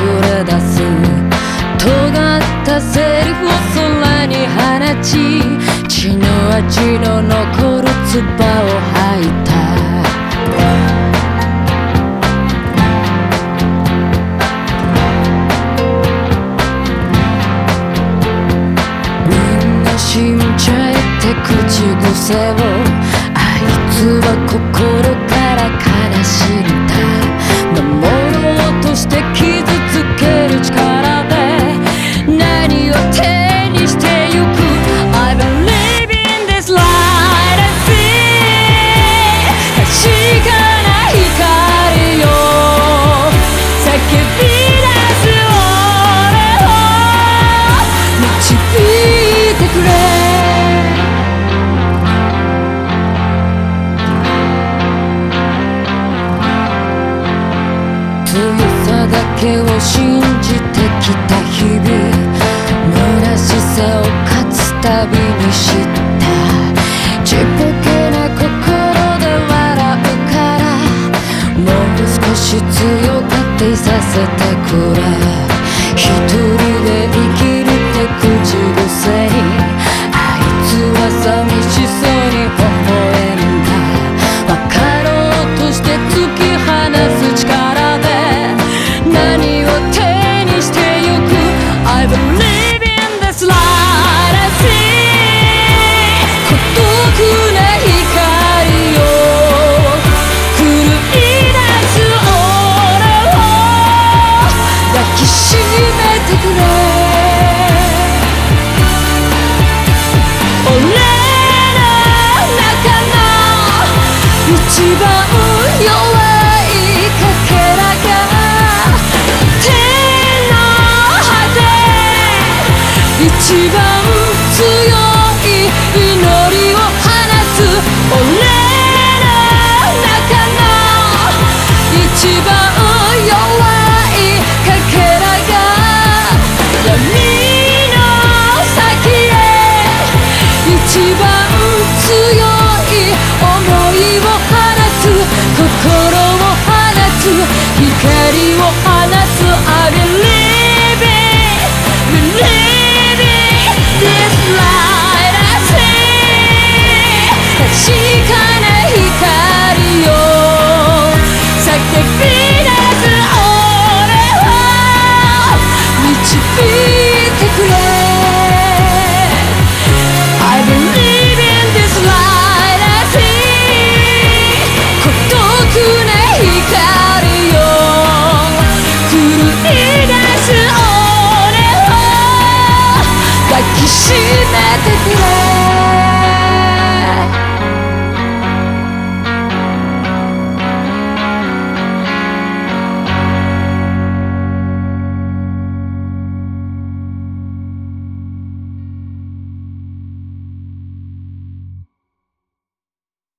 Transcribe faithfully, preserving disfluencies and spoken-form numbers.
れ出す尖ったセリフを空に放ち血の味の残る唾を吐いたみんな死んじゃえって口癖をあいつは心から悲しんだ守ろうとして傷つける力で何を手にしてゆく I believe in this light and see 確かな光よ叫び出す俺を導いてくれだけを信じてきた日々虚しさを勝つたびに知ったちっぽけな心で笑うからもう少し強がっていさせてくれ一人で生きるって口癖にあいつは寂しそうに微笑んだ分かろうとして突き放す力で何を手にしてゆく I believe in this light I see 孤独な光を狂い出す俺を抱きしめてくれ俺の中の一番弱いかけらが一番強い祈りを放つ俺の中の一番弱いかけらが闇の先へ一番強い想いを放つ心を放つ光を放つ